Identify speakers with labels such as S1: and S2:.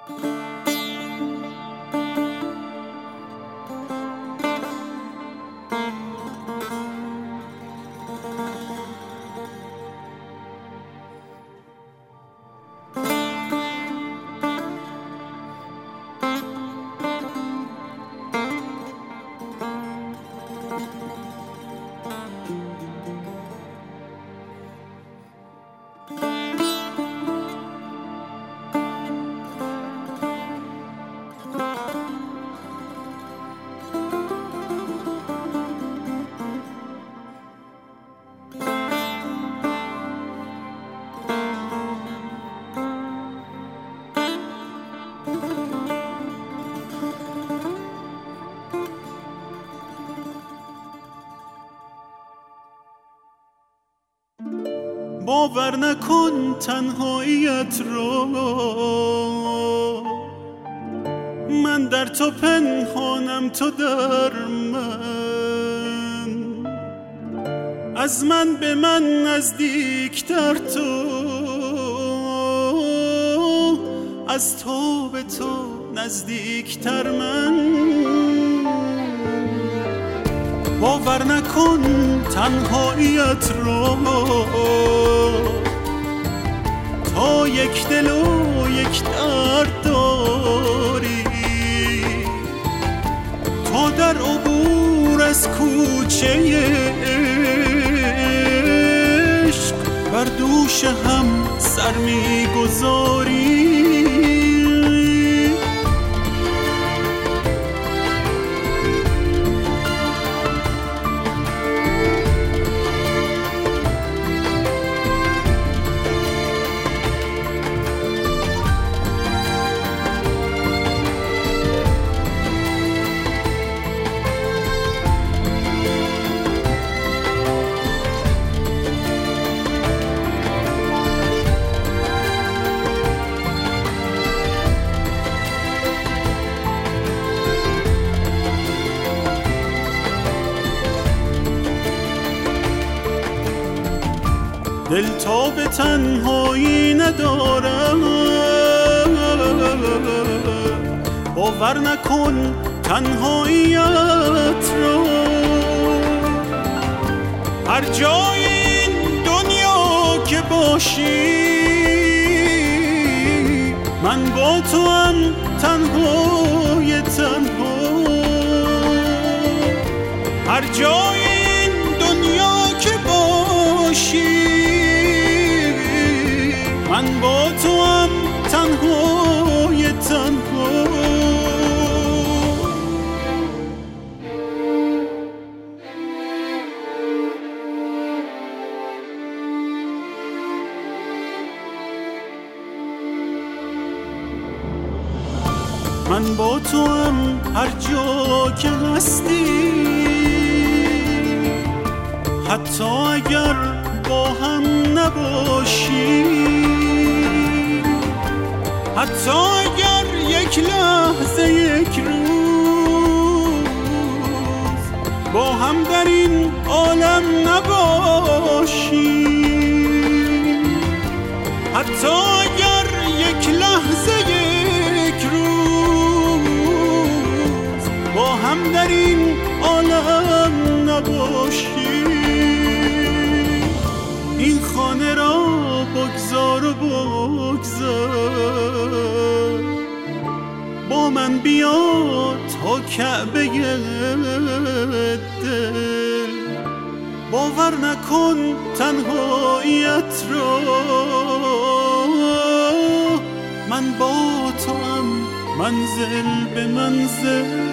S1: باور نکن تنهاییت رو، من در تو پنهانم تو در من، از من به من نزدیکتر تو، از تو به تو نزدیکتر من. باور نکن تنهاییت رو، تا یک دل و یک درد داری، تا در عبور از کوچه عشق بر دوش هم سر می‌گذاری. دل تا به تنهایی ندارم، باور نکن تنهاییت رو، هر جای این دنیا که باشی من با تو هم تنهای تنها، هر جای این دنیا که باشی من با تو هم تنهای تنها. من با تو هم هر جا که هستی، حتی اگر با هم نباشی، حتی اگر یک لحظه یک روز با هم در این عالم نباشی، حتی اگر یک لحظه یک روز با هم در این عالم نباشی. این خانه را بگذار و بگذار، با من بیا تا کعبه دل، باور نکن تنهاییت را، من با تو هم منزل به منزل.